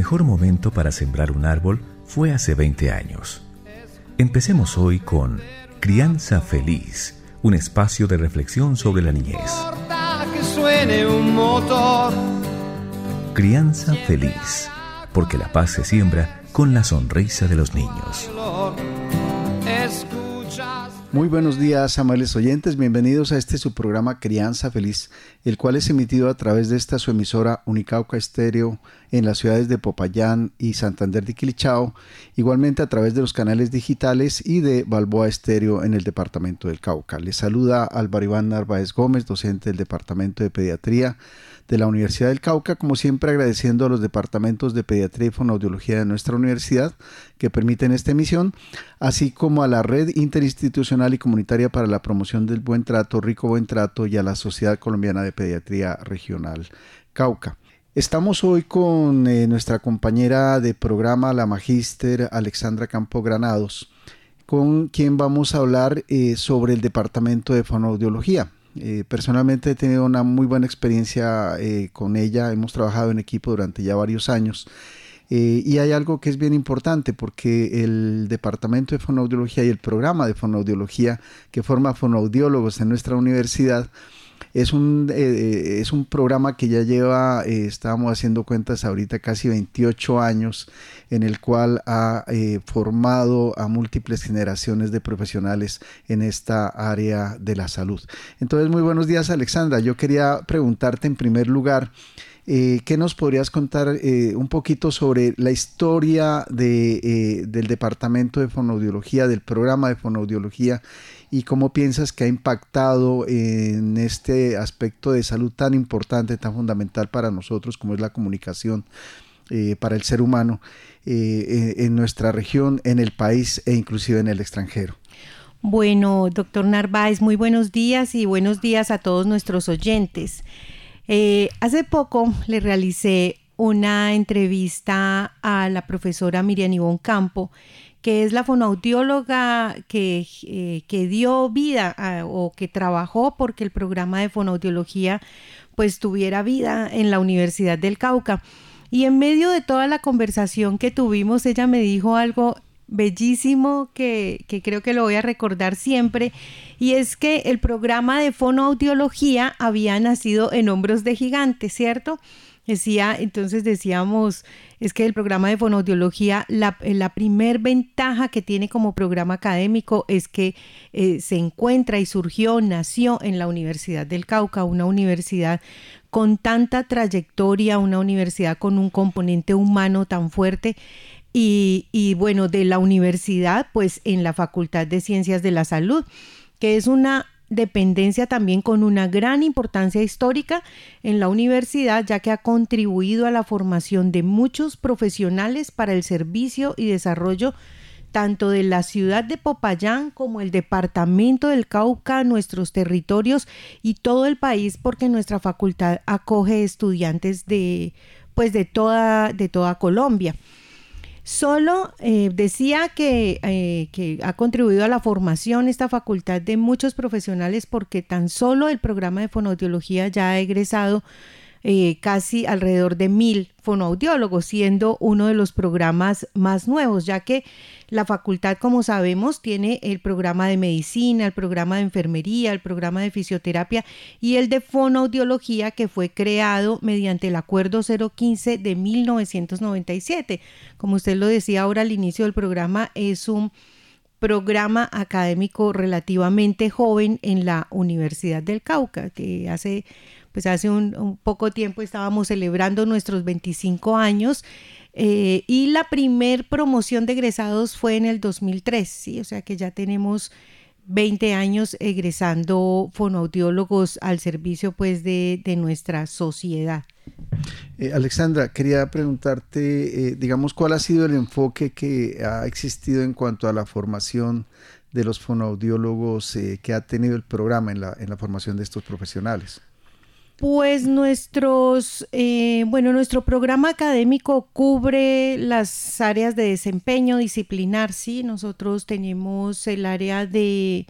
mejor momento para sembrar un árbol fue hace 20 años. Empecemos hoy con Crianza Feliz, un espacio de reflexión sobre la niñez. Que suene un motor. Crianza Feliz, porque la paz se siembra con la sonrisa de los niños. Muy buenos días, amables oyentes, bienvenidos a su programa Crianza Feliz, el cual es emitido a través de esta su emisora Unicauca Estéreo en las ciudades de Popayán y Santander de Quilichao, igualmente a través de los canales digitales y de Balboa Estéreo en el departamento del Cauca. Les saluda Álvaro Iván Narváez Gómez, docente del Departamento de Pediatría de la Universidad del Cauca, como siempre agradeciendo a los departamentos de Pediatría y Fonoaudiología de nuestra universidad que permiten esta emisión, así como a la Red Interinstitucional y Comunitaria para la Promoción del Buen Trato, Rico Buen Trato, y a la Sociedad Colombiana de Pediatría Regional Cauca. Estamos hoy con nuestra compañera de programa, la magíster Alexandra Campo Granados, con quien vamos a hablar sobre el Departamento de Fonoaudiología. Personalmente he tenido una muy buena experiencia con ella, hemos trabajado en equipo durante ya varios años y hay algo que es bien importante porque el Departamento de Fonoaudiología y el programa de Fonoaudiología que forma fonoaudiólogos en nuestra universidad es un programa que ya lleva, estábamos haciendo cuentas ahorita, casi 28 años, en el cual ha formado a múltiples generaciones de profesionales en esta área de la salud. Entonces, muy buenos días, Alexandra. Yo quería preguntarte en primer lugar, ¿qué nos podrías contar un poquito sobre la historia del Departamento de Fonoaudiología, del programa de Fonoaudiología, y cómo piensas que ha impactado en este aspecto de salud tan importante, tan fundamental para nosotros como es la comunicación para el ser humano en nuestra región, en el país e inclusive en el extranjero? Bueno, doctor Narváez, muy buenos días y buenos días a todos nuestros oyentes. Hace poco le realicé una entrevista a la profesora Miriam Ivonne Campo, que es la fonoaudióloga que dio vida o que trabajó porque el programa de fonoaudiología pues tuviera vida en la Universidad del Cauca. Y en medio de toda la conversación que tuvimos, ella me dijo algo bellísimo que creo que lo voy a recordar siempre, y es que el programa de fonoaudiología había nacido en hombros de gigantes, ¿cierto? Entonces decíamos, es que el programa de fonoaudiología, la primer ventaja que tiene como programa académico es que se encuentra y nació en la Universidad del Cauca, una universidad con tanta trayectoria, una universidad con un componente humano tan fuerte. Y bueno, de la universidad, pues en la Facultad de Ciencias de la Salud, que es una dependencia también con una gran importancia histórica en la universidad, ya que ha contribuido a la formación de muchos profesionales para el servicio y desarrollo tanto de la ciudad de Popayán como el departamento del Cauca, nuestros territorios y todo el país, porque nuestra facultad acoge estudiantes de toda Colombia. Solo decía que ha contribuido a la formación esta facultad de muchos profesionales porque tan solo el programa de fonoaudiología ya ha egresado casi alrededor de 1,000 fonoaudiólogos, siendo uno de los programas más nuevos, ya que la facultad, como sabemos, tiene el programa de medicina, el programa de enfermería, el programa de fisioterapia y el de fonoaudiología, que fue creado mediante el Acuerdo 015 de 1997. Como usted lo decía ahora al inicio del programa, es un programa académico relativamente joven en la Universidad del Cauca, que hace un poco tiempo estábamos celebrando nuestros 25 años y la primer promoción de egresados fue en el 2003, ¿sí? O sea que ya tenemos 20 años egresando fonoaudiólogos al servicio pues de nuestra sociedad. Alexandra, quería preguntarte, digamos, ¿cuál ha sido el enfoque que ha existido en cuanto a la formación de los fonoaudiólogos que ha tenido el programa en la formación de estos profesionales? Pues nuestro programa académico cubre las áreas de desempeño disciplinar, sí. Nosotros tenemos el área de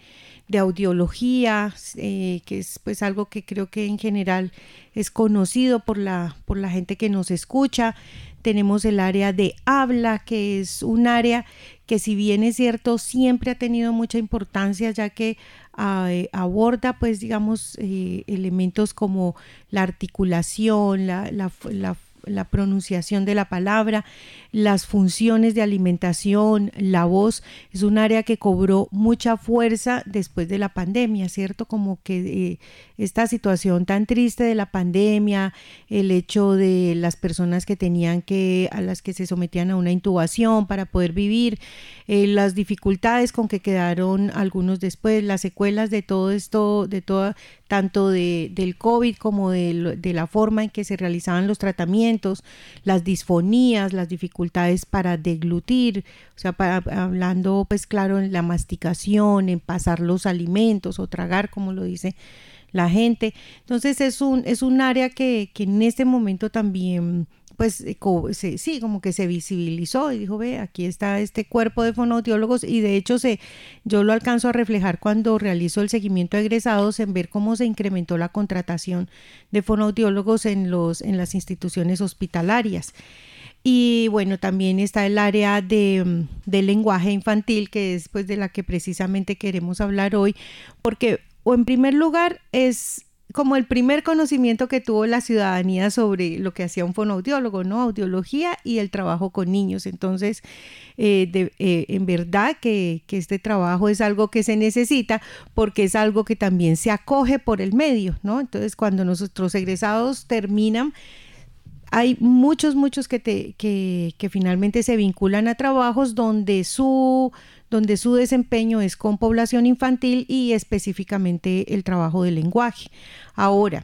de audiología, que es pues algo que creo que en general es conocido por la gente que nos escucha. Tenemos el área de habla, que es un área que, si bien es cierto, siempre ha tenido mucha importancia, ya que aborda pues digamos elementos como la articulación, la pronunciación de la palabra, las funciones de alimentación, la voz. Es un área que cobró mucha fuerza después de la pandemia, ¿cierto? Como que esta situación tan triste de la pandemia, el hecho de las personas a las que se sometían a una intubación para poder vivir, las dificultades con que quedaron algunos después, las secuelas de todo esto, tanto del COVID como de la forma en que se realizaban los tratamientos, las disfonías, las dificultades para deglutir, o sea, hablando pues claro, en la masticación, en pasar los alimentos o tragar, como lo dice la gente. Entonces es un área que en este momento también pues sí, como que se visibilizó y dijo, ve, aquí está este cuerpo de fonoaudiólogos, y de hecho yo lo alcanzo a reflejar cuando realizo el seguimiento a egresados, en ver cómo se incrementó la contratación de fonoaudiólogos en las instituciones hospitalarias. Y bueno, también está el área de lenguaje infantil, que es pues de la que precisamente queremos hablar hoy, porque en primer lugar es como el primer conocimiento que tuvo la ciudadanía sobre lo que hacía un fonoaudiólogo, ¿no? Audiología y el trabajo con niños. Entonces, en verdad que este trabajo es algo que se necesita, porque es algo que también se acoge por el medio, ¿no? Entonces, cuando nuestros egresados terminan, hay muchos que finalmente se vinculan a trabajos donde su desempeño es con población infantil y específicamente el trabajo del lenguaje. Ahora,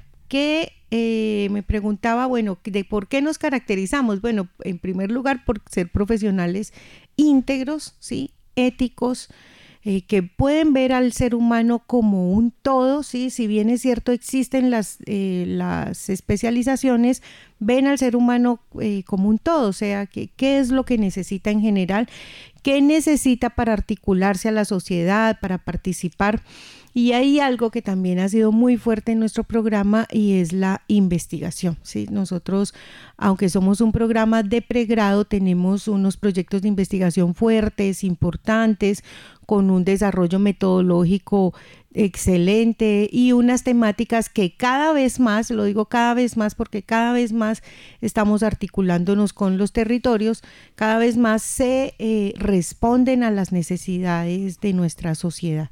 me preguntaba, bueno, ¿de por qué nos caracterizamos? Bueno, en primer lugar, por ser profesionales íntegros, ¿sí? Éticos, que pueden ver al ser humano como un todo, ¿sí? Si bien es cierto existen las especializaciones, ven al ser humano como un todo, o sea, qué es lo que necesita en general, qué necesita para articularse a la sociedad, para participar. Y hay algo que también ha sido muy fuerte en nuestro programa, y es la investigación, ¿sí? Nosotros, aunque somos un programa de pregrado, tenemos unos proyectos de investigación fuertes, importantes, con un desarrollo metodológico excelente y unas temáticas que cada vez más, lo digo cada vez más porque cada vez más estamos articulándonos con los territorios, cada vez más se responden a las necesidades de nuestra sociedad.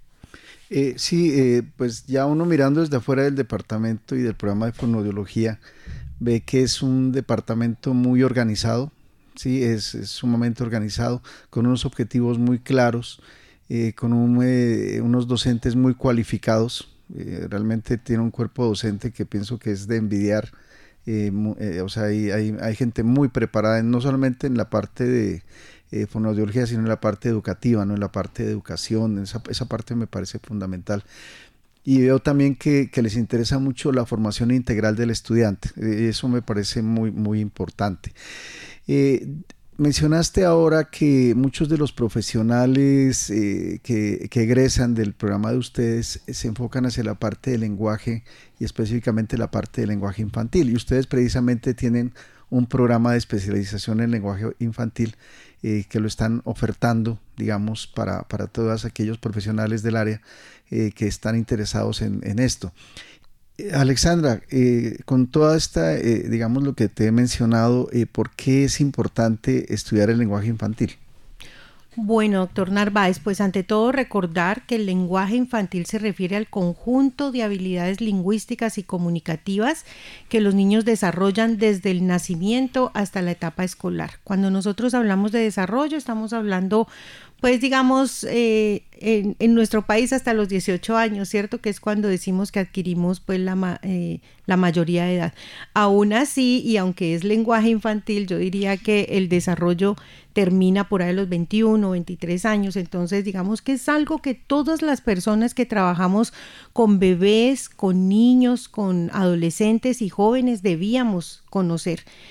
Pues ya uno mirando desde afuera del departamento y del programa de fonoaudiología ve que es un departamento muy organizado, sí, es sumamente organizado, con unos objetivos muy claros, con unos docentes muy cualificados. Realmente tiene un cuerpo docente que pienso que es de envidiar. O sea, hay gente muy preparada, no solamente en la parte de fonoaudiología, sino en la parte educativa, ¿no? En la parte de educación. Esa parte me parece fundamental. Y veo también que les interesa mucho la formación integral del estudiante. Eso me parece muy, muy importante. Mencionaste ahora que muchos de los profesionales que egresan del programa de ustedes se enfocan hacia la parte del lenguaje, y específicamente la parte del lenguaje infantil. Y ustedes precisamente tienen un programa de especialización en lenguaje infantil que lo están ofertando, digamos, para todos aquellos profesionales del área que están interesados en esto. Alexandra, con toda esta, digamos, lo que te he mencionado, ¿por qué es importante estudiar el lenguaje infantil? Bueno, doctor Narváez, pues ante todo recordar que el lenguaje infantil se refiere al conjunto de habilidades lingüísticas y comunicativas que los niños desarrollan desde el nacimiento hasta la etapa escolar. Cuando nosotros hablamos de desarrollo, estamos hablando, pues digamos, en nuestro país hasta los 18 años, ¿cierto? Que es cuando decimos que adquirimos pues la mayoría de edad. Aún así, y aunque es lenguaje infantil, yo diría que el desarrollo termina por ahí a los 21, 23 años. Entonces, digamos que es algo que todas las personas que trabajamos con bebés, con niños, con adolescentes y jóvenes debíamos conocer.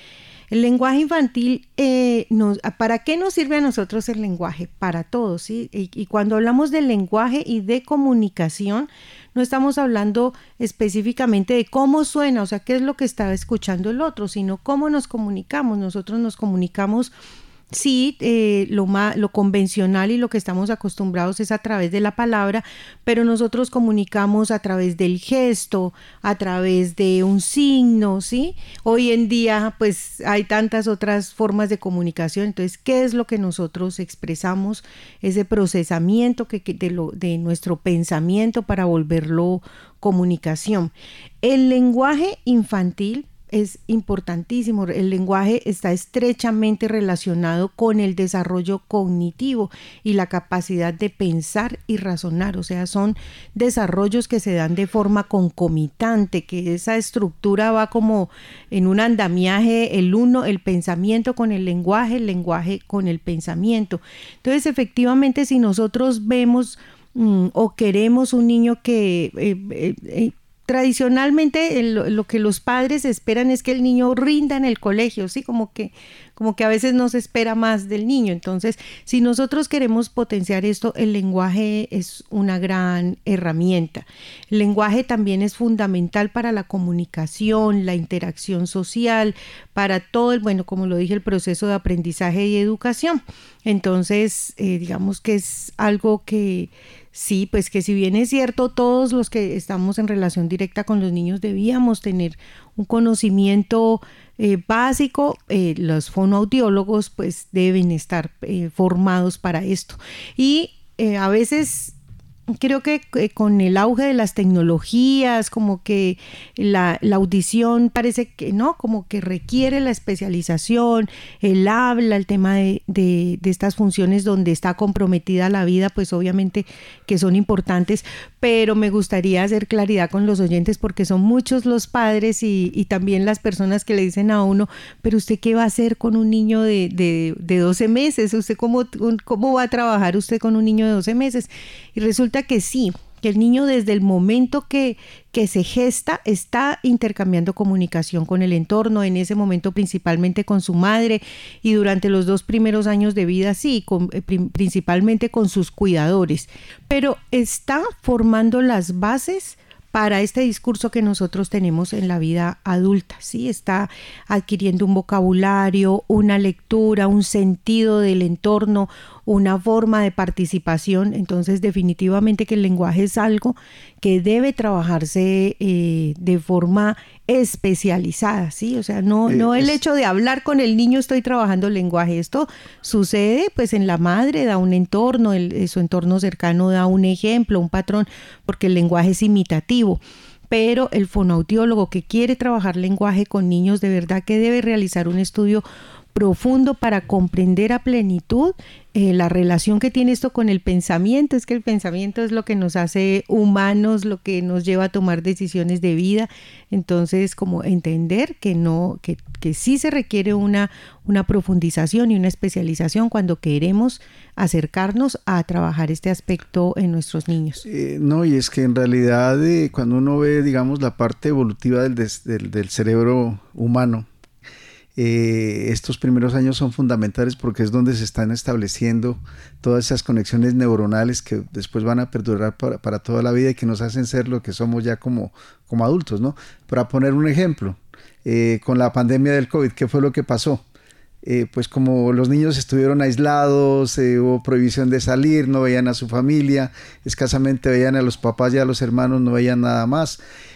El lenguaje infantil, ¿para qué nos sirve a nosotros el lenguaje? Para todo, ¿sí? Y cuando hablamos del lenguaje y de comunicación, no estamos hablando específicamente de cómo suena, o sea, qué es lo que está escuchando el otro, sino cómo nos comunicamos. Nosotros nos comunicamos. Sí, lo convencional y lo que estamos acostumbrados es a través de la palabra, pero nosotros comunicamos a través del gesto, a través de un signo, ¿sí? Hoy en día, pues, hay tantas otras formas de comunicación. Entonces, ¿qué es lo que nosotros expresamos? Ese procesamiento de nuestro pensamiento para volverlo comunicación. El lenguaje infantil es importantísimo. El lenguaje está estrechamente relacionado con el desarrollo cognitivo y la capacidad de pensar y razonar. O sea, son desarrollos que se dan de forma concomitante, que esa estructura va como en un andamiaje, el pensamiento con el lenguaje con el pensamiento. Entonces, efectivamente, si nosotros vemos o queremos un niño que tradicionalmente lo que los padres esperan es que el niño rinda en el colegio, ¿sí? Como que a veces no se espera más del niño. Entonces, si nosotros queremos potenciar esto, el lenguaje es una gran herramienta. El lenguaje también es fundamental para la comunicación, la interacción social, para todo como lo dije, el proceso de aprendizaje y educación. Entonces, digamos que es algo que sí, pues que si bien es cierto, todos los que estamos en relación directa con los niños debíamos tener un conocimiento básico, los fonoaudiólogos pues deben estar formados para esto. Y a veces creo que con el auge de las tecnologías, como que la audición parece que no, como que requiere la especialización, el habla, el tema de estas funciones donde está comprometida la vida, pues obviamente que son importantes, pero me gustaría hacer claridad con los oyentes porque son muchos los padres y también las personas que le dicen a uno, pero ¿usted qué va a hacer con un niño de 12 meses? ¿Usted cómo va a trabajar usted con un niño de 12 meses? Y resulta que sí, que el niño desde el momento que se gesta está intercambiando comunicación con el entorno, en ese momento principalmente con su madre y durante los 2 primeros años de vida sí, principalmente con sus cuidadores, pero está formando las bases para este discurso que nosotros tenemos en la vida adulta, ¿sí? Está adquiriendo un vocabulario, una lectura, un sentido del entorno, una forma de participación. Entonces, definitivamente que el lenguaje es algo que debe trabajarse de forma especializada, ¿sí? O sea, no el hecho de hablar con el niño estoy trabajando el lenguaje. Esto sucede pues en la madre, da un entorno, su entorno cercano da un ejemplo, un patrón, porque el lenguaje es imitativo. Pero el fonoaudiólogo que quiere trabajar lenguaje con niños, de verdad que debe realizar un estudio profundo para comprender a plenitud la relación que tiene esto con el pensamiento. Es que el pensamiento es lo que nos hace humanos, lo que nos lleva a tomar decisiones de vida. Entonces, como entender que sí se requiere una profundización y una especialización cuando queremos acercarnos a trabajar este aspecto en nuestros niños. No, y es que en realidad cuando uno ve, digamos, la parte evolutiva del cerebro humano, estos primeros años son fundamentales porque es donde se están estableciendo todas esas conexiones neuronales que después van a perdurar para toda la vida y que nos hacen ser lo que somos ya como adultos, ¿no? Para poner un ejemplo, con la pandemia del COVID, ¿qué fue lo que pasó? Pues como los niños estuvieron aislados, hubo prohibición de salir, no veían a su familia, escasamente veían a los papás y a los hermanos, no veían nada más.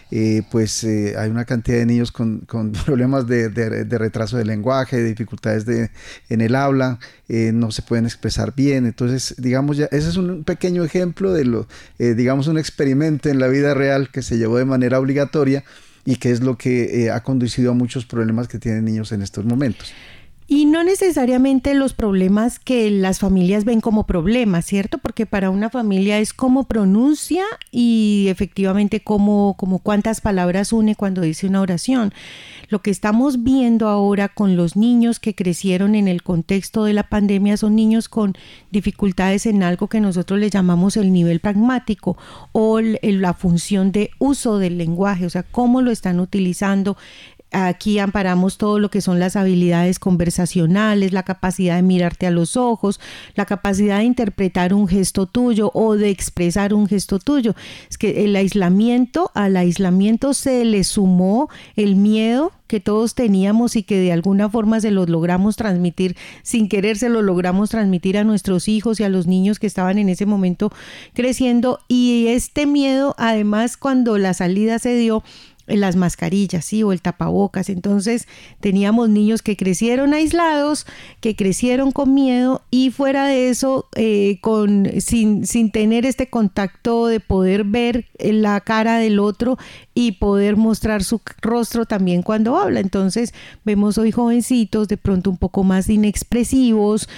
Hay una cantidad de niños con problemas de retraso del lenguaje, de dificultades en el habla, no se pueden expresar bien. Entonces, digamos, ya ese es un pequeño ejemplo de digamos, un experimento en la vida real que se llevó de manera obligatoria y que es lo que ha conducido a muchos problemas que tienen niños en estos momentos. Y no necesariamente los problemas que las familias ven como problemas, ¿cierto? Porque para una familia es cómo pronuncia y efectivamente cómo cuántas palabras une cuando dice una oración. Lo que estamos viendo ahora con los niños que crecieron en el contexto de la pandemia son niños con dificultades en algo que nosotros le llamamos el nivel pragmático o la función de uso del lenguaje, o sea, cómo lo están utilizando. aquí amparamos todo lo que son las habilidades conversacionales, la capacidad de mirarte a los ojos, la capacidad de interpretar un gesto tuyo o de expresar un gesto tuyo. Es que al aislamiento se le sumó el miedo que todos teníamos y que de alguna forma se los logramos transmitir, sin querer se lo logramos transmitir a nuestros hijos y a los niños que estaban en ese momento creciendo. Y este miedo, además, cuando la salida se dio, las mascarillas, ¿sí? O el tapabocas. Entonces teníamos niños que crecieron aislados, que crecieron con miedo y fuera de eso, sin tener este contacto de poder ver la cara del otro y poder mostrar su rostro también cuando habla. Entonces vemos hoy jovencitos de pronto un poco más inexpresivos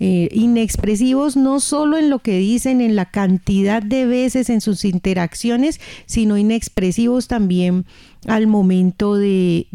no solo en lo que dicen, en la cantidad de veces en sus interacciones, sino inexpresivos también al momento de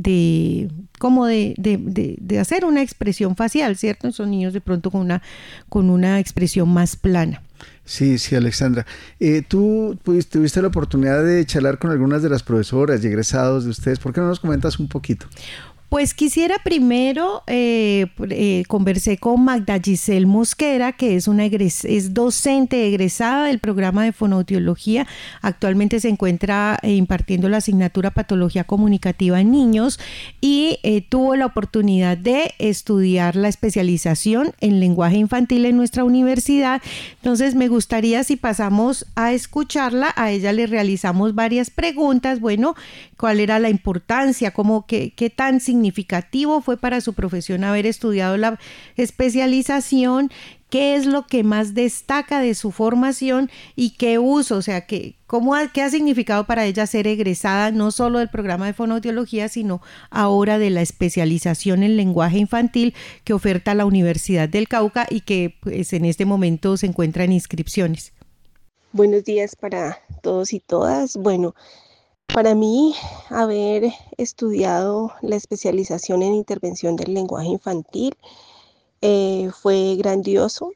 hacer una expresión facial, ¿cierto? Son niños de pronto con una expresión más plana. Sí, Alexandra. Tú tuviste la oportunidad de charlar con algunas de las profesoras y egresados de ustedes. ¿Por qué no nos comentas un poquito? Pues quisiera primero, conversé con Magda Giselle Mosquera, que es docente egresada del programa de fonoaudiología. Actualmente se encuentra impartiendo la asignatura Patología Comunicativa en Niños y tuvo la oportunidad de estudiar la especialización en lenguaje infantil en nuestra universidad. Entonces me gustaría, si pasamos a escucharla, a ella le realizamos varias preguntas. Bueno, ¿cuál era la importancia? ¿Qué tan significativo fue para su profesión haber estudiado la especialización? ¿Qué es lo que más destaca de su formación y qué uso? O sea, ¿qué ha significado para ella ser egresada no solo del programa de fonoaudiología, sino ahora de la especialización en lenguaje infantil que oferta la Universidad del Cauca y que pues, en este momento se encuentra en inscripciones? Buenos días para todos y todas. Bueno, para mí, haber estudiado la especialización en intervención del lenguaje infantil fue grandioso.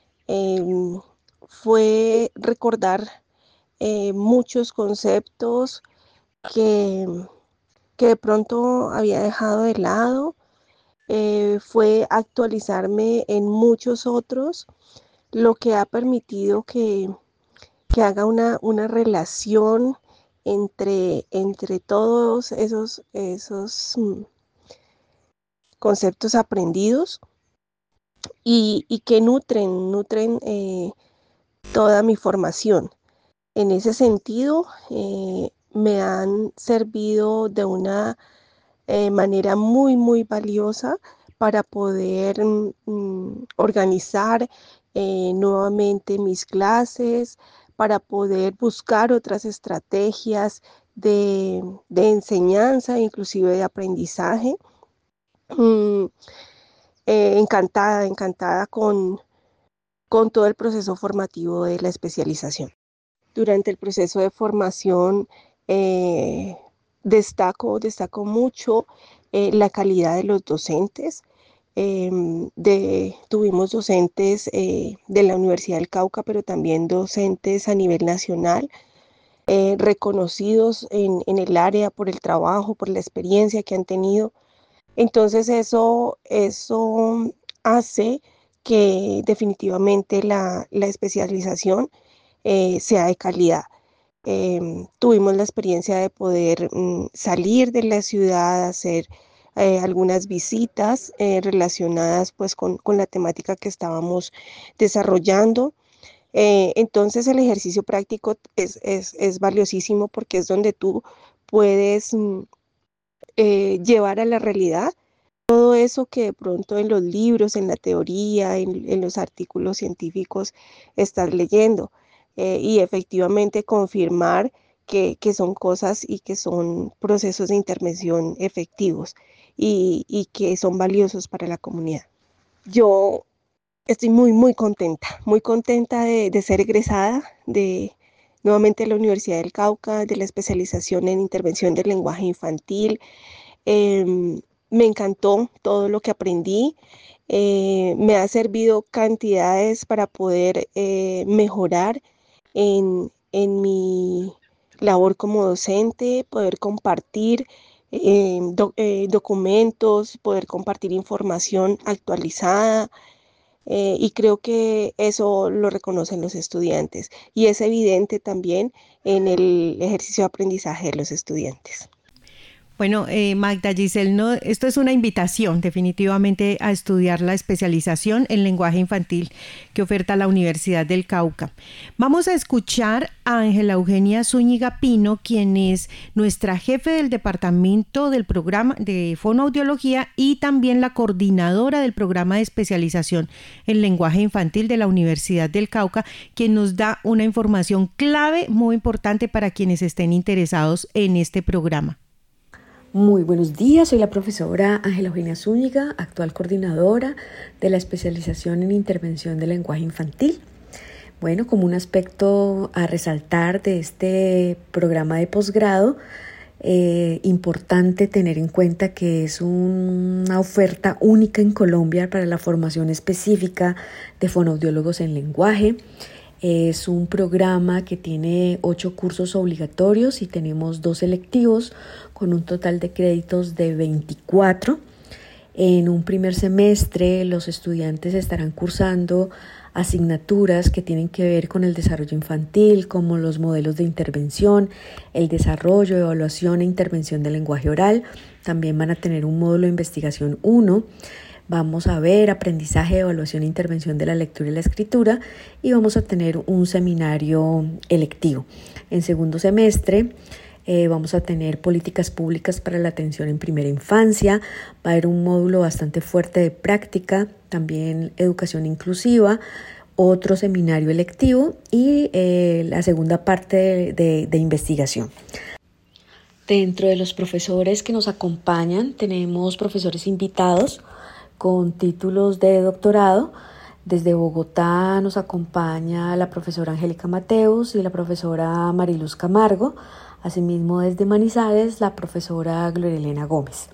Fue recordar muchos conceptos que de pronto había dejado de lado. Fue actualizarme en muchos otros, lo que ha permitido que haga una relación entre todos esos conceptos aprendidos y que nutren toda mi formación. En ese sentido, me han servido de una manera muy, muy valiosa para poder organizar nuevamente mis clases, para poder buscar otras estrategias de enseñanza, inclusive de aprendizaje. Encantada con todo el proceso formativo de la especialización. Durante el proceso de formación destaco mucho la calidad de los docentes. Tuvimos docentes de la Universidad del Cauca, pero también docentes a nivel nacional, reconocidos en el área por el trabajo, por la experiencia que han tenido. Entonces eso hace que definitivamente la especialización sea de calidad. Tuvimos la experiencia de poder salir de la ciudad, hacer algunas visitas relacionadas pues con la temática que estábamos desarrollando. Entonces el ejercicio práctico es valiosísimo porque es donde tú puedes llevar a la realidad todo eso que de pronto en los libros, en la teoría, en los artículos científicos estás leyendo y efectivamente confirmar que son cosas y que son procesos de intervención efectivos y que son valiosos para la comunidad. Yo estoy muy contenta de ser egresada nuevamente de la Universidad del Cauca, de la especialización en intervención del lenguaje infantil. Me encantó todo lo que aprendí. Me ha servido cantidades para poder mejorar en mi labor como docente, poder compartir documentos, poder compartir información actualizada. Y creo que eso lo reconocen los estudiantes y es evidente también en el ejercicio de aprendizaje de los estudiantes. Bueno, Magda Giselle, no, esto es una invitación definitivamente a estudiar la especialización en lenguaje infantil que oferta la Universidad del Cauca. Vamos a escuchar a Ángela Eugenia Zúñiga Pino, quien es nuestra jefe del departamento del programa de fonoaudiología y también la coordinadora del programa de especialización en lenguaje infantil de la Universidad del Cauca, quien nos da una información clave muy importante para quienes estén interesados en este programa. Muy buenos días, soy la profesora Ángela Eugenia Zúñiga, actual coordinadora de la especialización en intervención del lenguaje infantil. Bueno, como un aspecto a resaltar de este programa de posgrado, importante tener en cuenta que es una oferta única en Colombia para la formación específica de fonoaudiólogos en lenguaje. Es un programa que tiene 8 cursos obligatorios y tenemos 2 selectivos con un total de créditos de 24. En un primer semestre los estudiantes estarán cursando asignaturas que tienen que ver con el desarrollo infantil, como los modelos de intervención, el desarrollo, evaluación e intervención del lenguaje oral. También van a tener un módulo de investigación 1. Vamos a ver aprendizaje, evaluación e intervención de la lectura y la escritura y vamos a tener un seminario electivo. En segundo semestre vamos a tener políticas públicas para la atención en primera infancia, va a haber un módulo bastante fuerte de práctica, también educación inclusiva, otro seminario electivo y la segunda parte de investigación. Dentro de los profesores que nos acompañan tenemos profesores invitados con títulos de doctorado. Desde Bogotá nos acompaña la profesora Angélica Mateus y la profesora Mariluz Camargo. Asimismo, desde Manizales, la profesora Gloria Elena Gómez.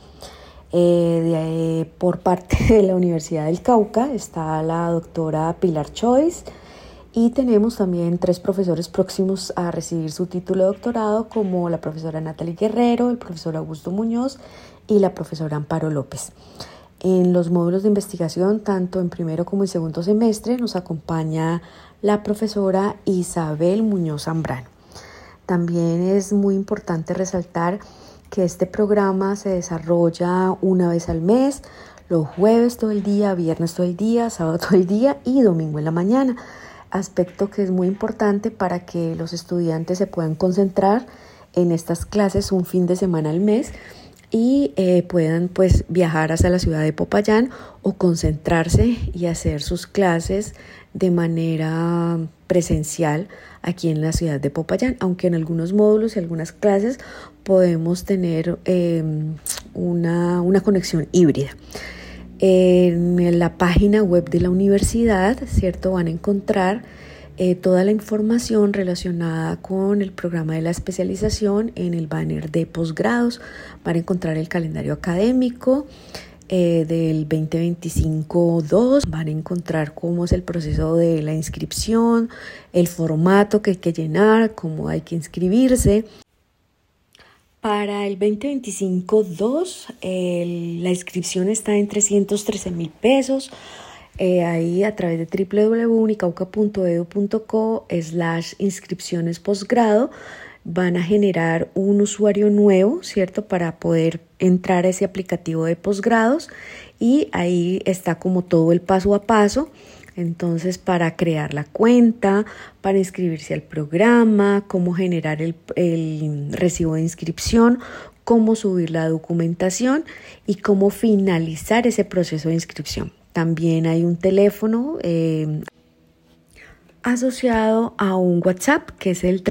Por parte de la Universidad del Cauca está la doctora Pilar Choice y tenemos también 3 profesores próximos a recibir su título de doctorado, como la profesora Natalie Guerrero, el profesor Augusto Muñoz y la profesora Amparo López. En los módulos de investigación, tanto en primero como en segundo semestre, nos acompaña la profesora Isabel Muñoz Zambrano. También es muy importante resaltar que este programa se desarrolla una vez al mes, los jueves todo el día, viernes todo el día, sábado todo el día y domingo en la mañana. Aspecto que es muy importante para que los estudiantes se puedan concentrar en estas clases un fin de semana al mes y puedan pues viajar hacia la ciudad de Popayán o concentrarse y hacer sus clases de manera presencial aquí en la ciudad de Popayán, aunque en algunos módulos y algunas clases podemos tener una conexión híbrida. En la página web de la universidad, ¿cierto? Van a encontrar toda la información relacionada con el programa de la especialización en el banner de posgrados. Van a encontrar el calendario académico del 2025-2, van a encontrar cómo es el proceso de la inscripción, el formato que hay que llenar, cómo hay que inscribirse. Para el 2025-2 la inscripción está en 313,000 pesos. Ahí a través de www.unicauca.edu.co/inscripciones posgrado van a generar un usuario nuevo, ¿cierto? Para poder entrar a ese aplicativo de posgrados y ahí está como todo el paso a paso. Entonces, para crear la cuenta, para inscribirse al programa, cómo generar el recibo de inscripción, cómo subir la documentación y cómo finalizar ese proceso de inscripción. También hay un teléfono asociado a un WhatsApp que es el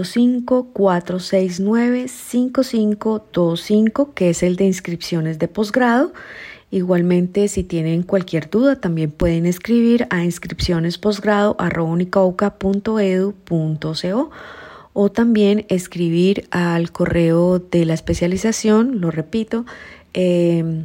305-469-5525, que es el de inscripciones de posgrado. Igualmente, si tienen cualquier duda, también pueden escribir a inscripcionesposgrado@unicauca.edu.co o también escribir al correo de la especialización, lo repito,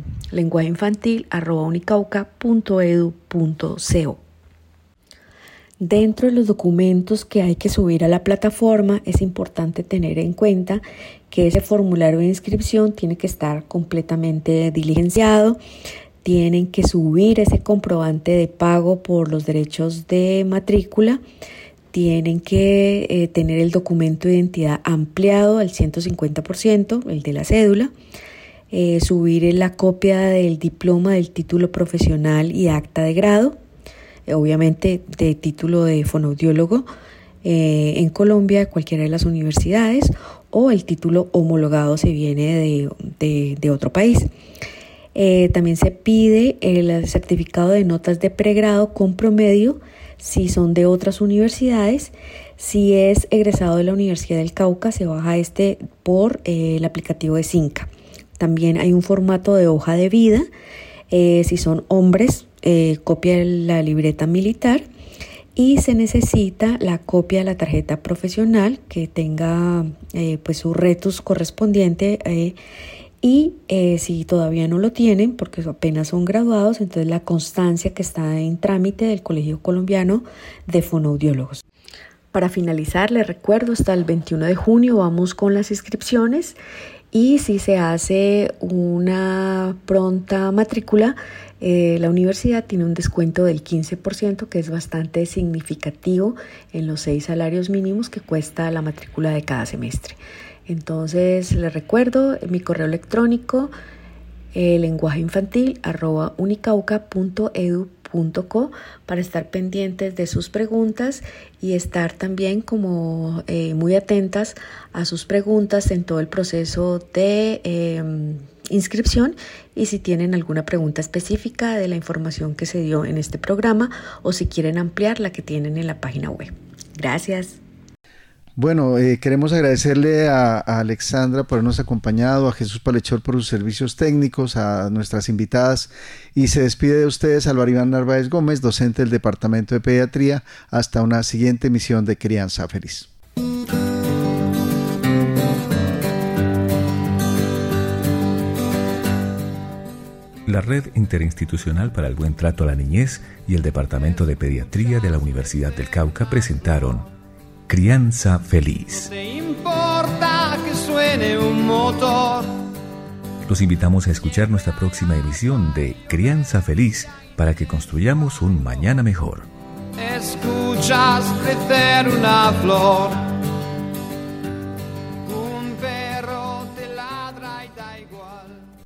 lenguajeinfantil@unicauca.edu.co. Dentro de los documentos que hay que subir a la plataforma es importante tener en cuenta que ese formulario de inscripción tiene que estar completamente diligenciado. Tienen que subir ese comprobante de pago por los derechos de matrícula. Tienen que tener el documento de identidad ampliado al 150%, el de la cédula. Subir la copia del diploma, del título profesional y acta de grado. Obviamente de título de fonoaudiólogo en Colombia, cualquiera de las universidades, o el título homologado si viene de otro país. También se pide el certificado de notas de pregrado con promedio si son de otras universidades. Si es egresado de la Universidad del Cauca, se baja por el aplicativo de Cinca. También hay un formato de hoja de vida. Si son hombres, copia de la libreta militar, y se necesita la copia de la tarjeta profesional que tenga pues su retus correspondiente, y si todavía no lo tienen porque apenas son graduados, entonces la constancia que está en trámite del Colegio Colombiano de Fonoaudiólogos. Para finalizar, les recuerdo, hasta el 21 de junio vamos con las inscripciones, y si se hace una pronta matrícula, la universidad tiene un descuento del 15%, que es bastante significativo en los 6 salarios mínimos que cuesta la matrícula de cada semestre. Entonces les recuerdo mi correo electrónico, lenguajeinfantil@unicauca.edu.co, para estar pendientes de sus preguntas y estar también como muy atentas a sus preguntas en todo el proceso de inscripción, y si tienen alguna pregunta específica de la información que se dio en este programa, o si quieren ampliar la que tienen en la página web. Gracias. Bueno, queremos agradecerle a Alexandra por habernos acompañado, a Jesús Palechor por sus servicios técnicos, a nuestras invitadas, y se despide de ustedes Álvaro Iván Narváez Gómez, docente del Departamento de Pediatría. Hasta una siguiente emisión de Crianza Feliz. La Red Interinstitucional para el Buen Trato a la Niñez y el Departamento de Pediatría de la Universidad del Cauca presentaron Crianza Feliz. No te importa que suene un motor. Los invitamos a escuchar nuestra próxima emisión de Crianza Feliz para que construyamos un mañana mejor. Escuchas crecer una flor.